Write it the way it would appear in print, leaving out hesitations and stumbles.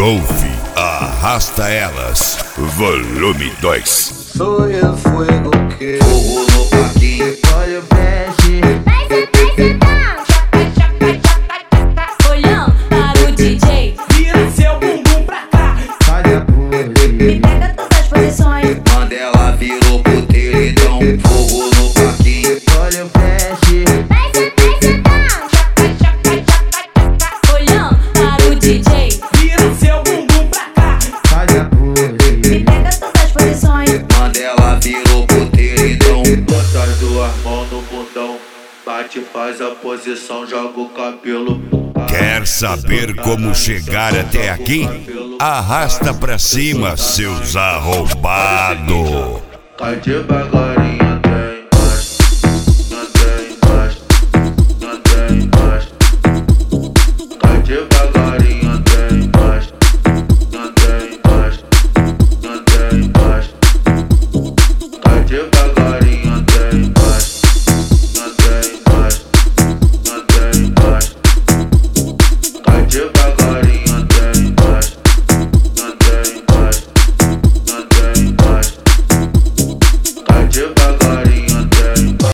Golfe, arrasta elas, volume 2. Sou eu fuego que fogo no parquinho, olha o peixe. Olhando para o DJ, Vira seu bumbum pra cá. Faz a pose, me pega todas as posições. Mandela virou puteiro, então fogo no parquinho, olha o peixe. Olhando para o DJ, Vira seu bumbum pra cá. Faz a pose, me pega todas as posições. Mandela virou puteiro, então bota as duas mãos no bundão, bate, faz a posição, joga o cabelo. Quer saber como chegar até aqui? Arrasta pra cima, seus arrombados. Cai devagarinho, tem embaixo, tem embaixo. Cai devagarinho.